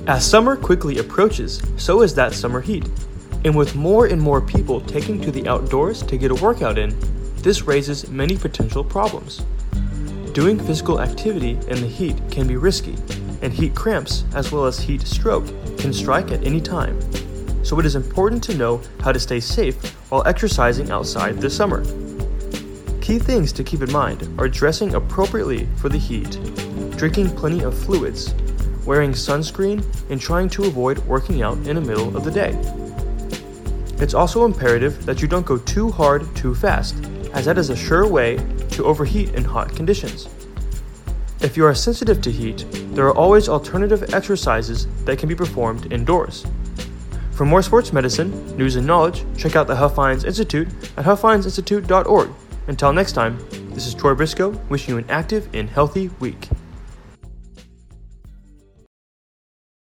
As summer quickly approaches, so is that summer heat. And with more and more people taking to the outdoors to get a workout in, this raises many potential problems. Doing physical activity in the heat can be risky, and heat cramps as well as heat stroke can strike at any time. So it is important to know how to stay safe while exercising outside this summer. Key things to keep in mind are dressing appropriately for the heat, drinking plenty of fluids, wearing sunscreen, and trying to avoid working out in the middle of the day. It's also imperative that you don't go too hard too fast, as that is a sure way to overheat in hot conditions. If you are sensitive to heat, there are always alternative exercises that can be performed indoors. For more sports medicine, news, and knowledge, check out the Huff Hines Institute at huffhinesinstitute.org. Until next time, this is Troy Briscoe wishing you an active and healthy week.